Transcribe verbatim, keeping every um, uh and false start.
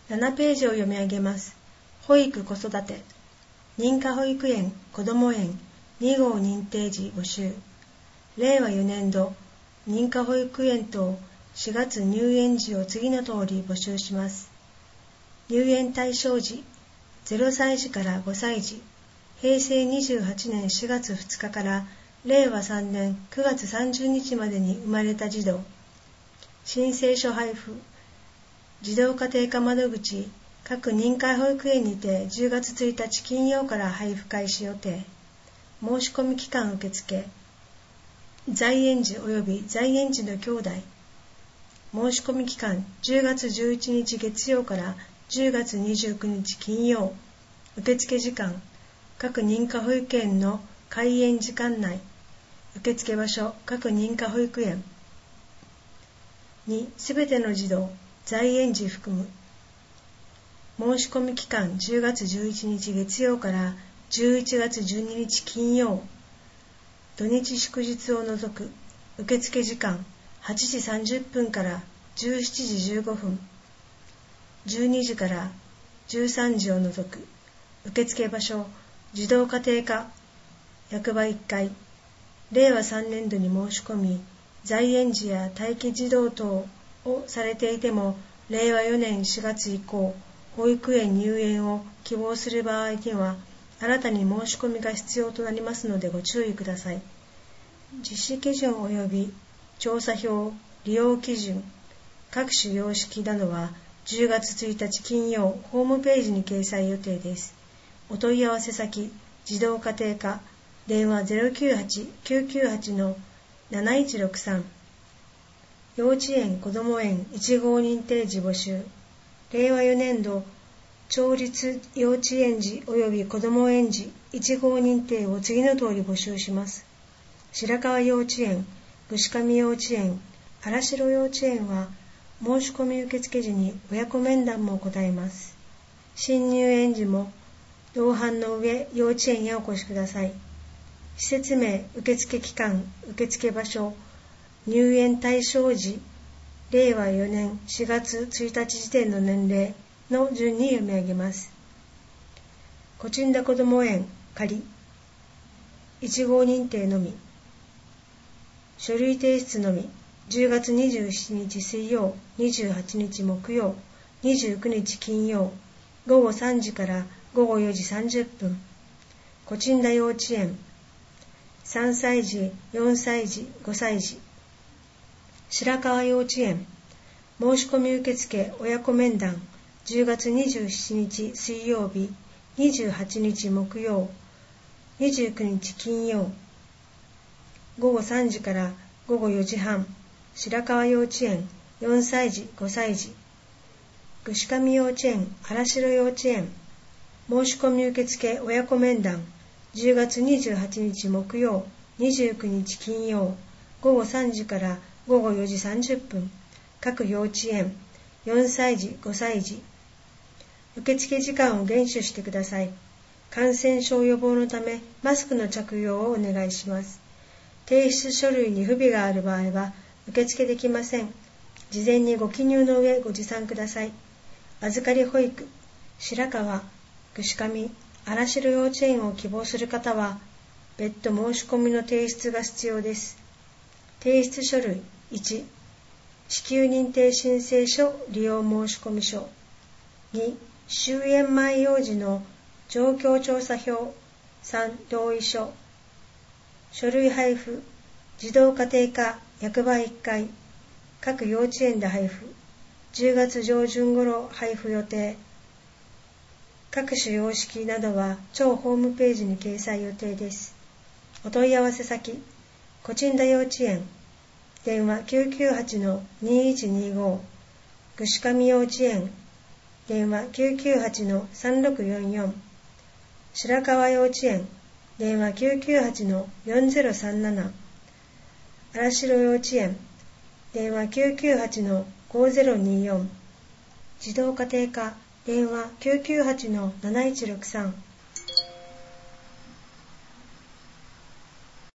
ななページを読み上げます。保育子育て認可保育園こども園に号認定児募集。令和よねん度認可保育園等しがつ入園時を次の通り募集します。入園対象時ゼロさい児からごさい児、平成にじゅうはちねんしがつふつかから令和さんねんくがつさんじゅうにちまでに生まれた児童。申請書配布児童家庭科窓口各認可保育園にてじゅうがつついたち金曜から配布開始予定。申し込み期間受付在園児及び在園児の兄弟。申し込み期間じゅうがつじゅういちにち月曜からじゅうがつにじゅうくにち金曜。受付時間各認可保育園の開園時間内。受付場所各認可保育園。にすべての児童在園児含む。申し込み期間じゅうがつじゅういちにち月曜からじゅういちがつじゅうににち金曜。土日祝日を除く。受付時間はちじさんじゅっぷんからじゅうしちじじゅうごふん。じゅうにじからじゅうさんじを除く。受付場所児童家庭科役場いっかい。令和さんねん度に申し込み在園児や待機児童等をされていても令和よねんしがつ以降保育園入園を希望する場合には新たに申し込みが必要となりますのでご注意ください。実施基準及び調査票利用基準各種様式などはじゅうがつついたち金曜ホームページに掲載予定です。お問い合わせ先児童家庭科電話 ゼロきゅうはち きゅうきゅうはち のなないちろくさん。幼稚園こども園いち号認定児募集。令和よねん度町立幼稚園児及びこども園児いち号認定を次の通り募集します。白川幼稚園、串上幼稚園、荒城幼稚園は申し込み受付時に親子面談も行います。新入園児も同伴の上幼稚園へお越しください。施設名、受付期間、受付場所、入園対象時、令和よねんしがつついたち時点の年齢の順に読み上げます。コチンダこども園仮いち号認定のみ。書類提出のみ。じゅうがつにじゅうしちにち水曜、にじゅうはちにち木曜、にじゅうくにち金曜、ごごさんじからごごよじさんじゅっぷん。コチンダ幼稚園さんさい児、よんさい児、ごさい児。白川幼稚園申し込み受付親子面談じゅうがつにじゅうしちにち水曜日、にじゅうはちにち木曜、にじゅうくにち金曜、ごごさんじからごごよじはん。白川幼稚園よんさい児、ごさい児。串上幼稚園荒城幼稚園申し込み受付親子面談じゅうがつにじゅうはちにち木曜、にじゅうくにち金曜、ごごさんじからごごよじさんじゅっぷん。各幼稚園よんさい児、ごさい児。受付時間を厳守してください。感染症予防のためマスクの着用をお願いします。提出書類に不備がある場合は受付できません。事前にご記入の上ご持参ください。預かり保育白川、串上、荒城幼稚園を希望する方は別途申し込みの提出が必要です。提出書類いち、支給認定申請書利用申込書。に、終園前幼児の状況調査票。さん、同意書。書類配布児童家庭科役場いっかい各幼稚園で配布じゅうがつ上旬頃配布予定。各種様式などは庁ホームページに掲載予定です。お問い合わせ先コチンダ幼稚園電話 きゅうきゅうはち のにいちにご。串上幼稚園電話 きゅうきゅうはち のさんろくよんよん。白川幼稚園電話 きゅうきゅうはち のよんぜろさんなな。荒城幼稚園電話 きゅうきゅうはち のごぜろによん。児童家庭科電話 きゅうきゅうはち のなないちろくさん。